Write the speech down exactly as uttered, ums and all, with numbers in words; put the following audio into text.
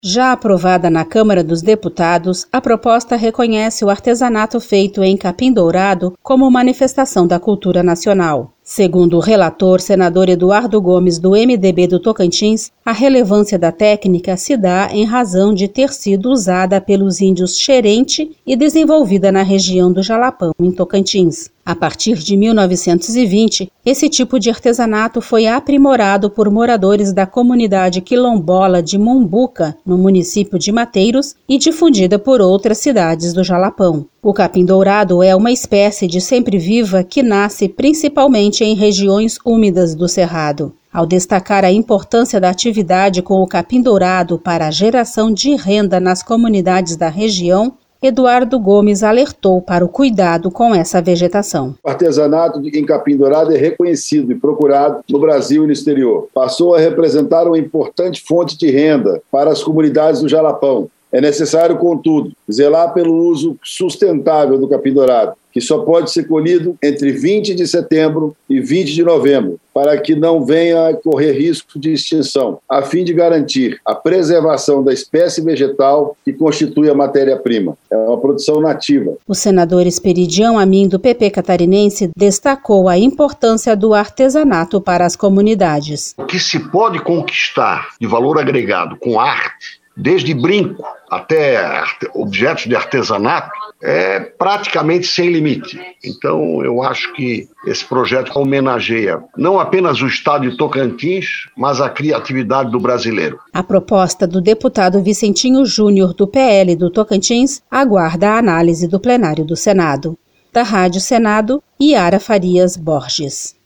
Já aprovada na Câmara dos Deputados, a proposta reconhece o artesanato feito em capim dourado como manifestação da cultura nacional. Segundo o relator, senador Eduardo Gomes, do M D B do Tocantins, a relevância da técnica se dá em razão de ter sido usada pelos índios Xerente e desenvolvida na região do Jalapão, em Tocantins. A partir de mil novecentos e vinte, esse tipo de artesanato foi aprimorado por moradores da comunidade quilombola de Mombuca, no município de Mateiros, e difundida por outras cidades do Jalapão. O capim dourado é uma espécie de sempre-viva que nasce principalmente em regiões úmidas do Cerrado. Ao destacar a importância da atividade com o capim dourado para a geração de renda nas comunidades da região, Eduardo Gomes alertou para o cuidado com essa vegetação. O artesanato em capim dourado é reconhecido e procurado no Brasil e no exterior. Passou a representar uma importante fonte de renda para as comunidades do Jalapão. É necessário, contudo, zelar pelo uso sustentável do capim dourado, que só pode ser colhido entre vinte de setembro e vinte de novembro, para que não venha a correr risco de extinção, a fim de garantir a preservação da espécie vegetal que constitui a matéria-prima. É uma produção nativa. O senador Esperidião Amin, do P P catarinense, destacou a importância do artesanato para as comunidades. O que se pode conquistar de valor agregado com arte, desde brinco até objetos de artesanato, é praticamente sem limite. Então, eu acho que esse projeto homenageia não apenas o estado de Tocantins, mas a criatividade do brasileiro. A proposta do deputado Vicentinho Júnior, do P L do Tocantins, aguarda a análise do plenário do Senado. Da Rádio Senado, Yara Farias Borges.